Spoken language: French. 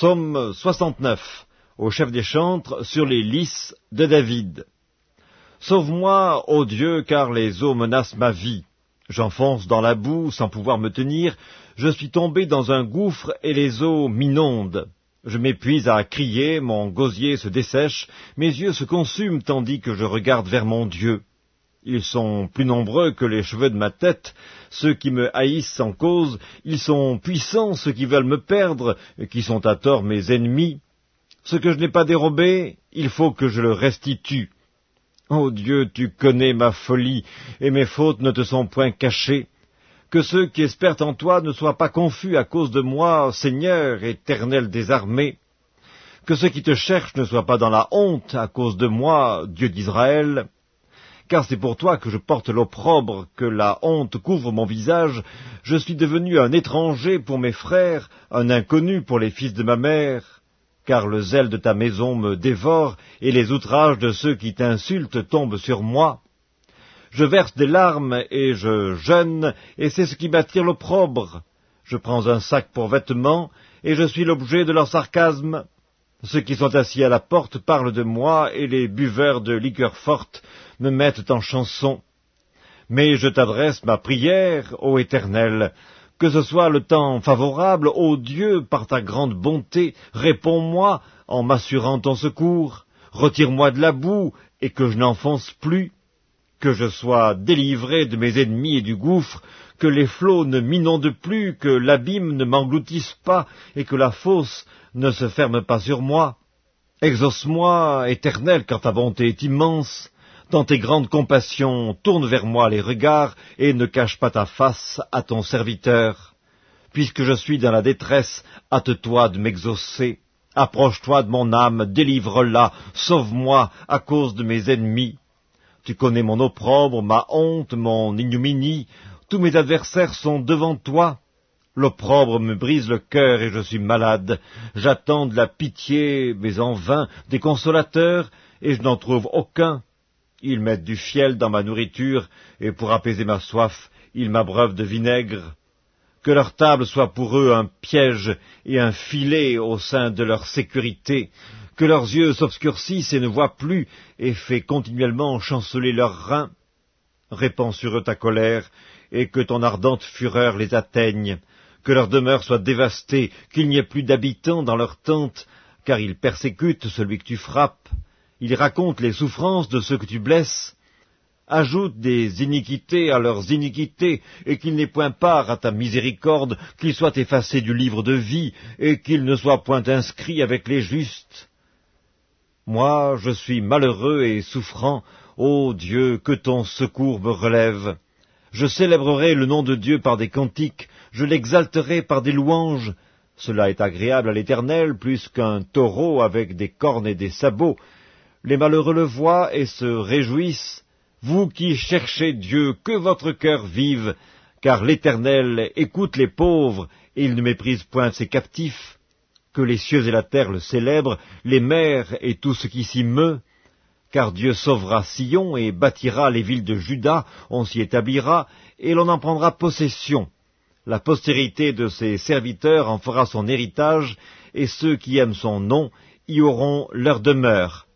Psaume 69, au chef des chantres, sur les lys de David. Sauve-moi, ô Dieu, car les eaux menacent ma vie. J'enfonce dans la boue sans pouvoir me tenir, je suis tombé dans un gouffre et les eaux m'inondent. Je m'épuise à crier, mon gosier se dessèche, mes yeux se consument tandis que je regarde vers mon Dieu. Ils sont plus nombreux que les cheveux de ma tête, ceux qui me haïssent sans cause, ils sont puissants ceux qui veulent me perdre, qui sont à tort mes ennemis. Ce que je n'ai pas dérobé, il faut que je le restitue. Ô Dieu, tu connais ma folie, et mes fautes ne te sont point cachées. Que ceux qui espèrent en toi ne soient pas confus à cause de moi, Seigneur, éternel des armées. Que ceux qui te cherchent ne soient pas dans la honte à cause de moi, Dieu d'Israël. Car c'est pour toi que je porte l'opprobre, que la honte couvre mon visage. Je suis devenu un étranger pour mes frères, un inconnu pour les fils de ma mère. Car le zèle de ta maison me dévore, et les outrages de ceux qui t'insultent tombent sur moi. Je verse des larmes, et je jeûne, et c'est ce qui m'attire l'opprobre. Je prends un sac pour vêtements, et je suis l'objet de leur sarcasme. Ceux qui sont assis à la porte parlent de moi, et les buveurs de liqueurs fortes me mettent en chanson. Mais je t'adresse ma prière, ô Éternel, que ce soit le temps favorable, ô Dieu, par ta grande bonté, réponds-moi en m'assurant ton secours, retire-moi de la boue, et que je n'enfonce plus, que je sois délivré de mes ennemis et du gouffre, que les flots ne m'inondent plus, que l'abîme ne m'engloutisse pas, et que la fosse ne se ferme pas sur moi. Exauce-moi, Éternel, car ta bonté est immense. Dans tes grandes compassions, tourne vers moi les regards, et ne cache pas ta face à ton serviteur. Puisque je suis dans la détresse, hâte-toi de m'exaucer. Approche-toi de mon âme, délivre-la, sauve-moi à cause de mes ennemis. Tu connais mon opprobre, ma honte, mon ignominie. Tous mes adversaires sont devant toi. L'opprobre me brise le cœur et je suis malade. J'attends de la pitié, mais en vain, des consolateurs, et je n'en trouve aucun. Ils mettent du fiel dans ma nourriture, et pour apaiser ma soif, ils m'abreuvent de vinaigre. Que leur table soit pour eux un piège et un filet au sein de leur sécurité. Que leurs yeux s'obscurcissent et ne voient plus, et fais continuellement chanceler leurs reins. Répands sur eux ta colère, et que ton ardente fureur les atteigne. Que leur demeure soit dévastée, qu'il n'y ait plus d'habitants dans leurs tentes, car ils persécutent celui que tu frappes. Ils racontent les souffrances de ceux que tu blesses. Ajoute des iniquités à leurs iniquités, et qu'ils n'aient point part à ta miséricorde, qu'ils soient effacés du livre de vie, et qu'ils ne soient point inscrits avec les justes. Moi, je suis malheureux et souffrant, ô Dieu, que ton secours me relève. Je célébrerai le nom de Dieu par des cantiques, je l'exalterai par des louanges. Cela est agréable à l'Éternel, plus qu'un taureau avec des cornes et des sabots. Les malheureux le voient et se réjouissent. Vous qui cherchez Dieu, que votre cœur vive, car l'Éternel écoute les pauvres, et il ne méprise point ses captifs. Que les cieux et la terre le célèbrent, les mers et tout ce qui s'y meut. Car Dieu sauvera Sion et bâtira les villes de Juda, on s'y établira, et l'on en prendra possession. La postérité de ses serviteurs en fera son héritage, et ceux qui aiment son nom y auront leur demeure.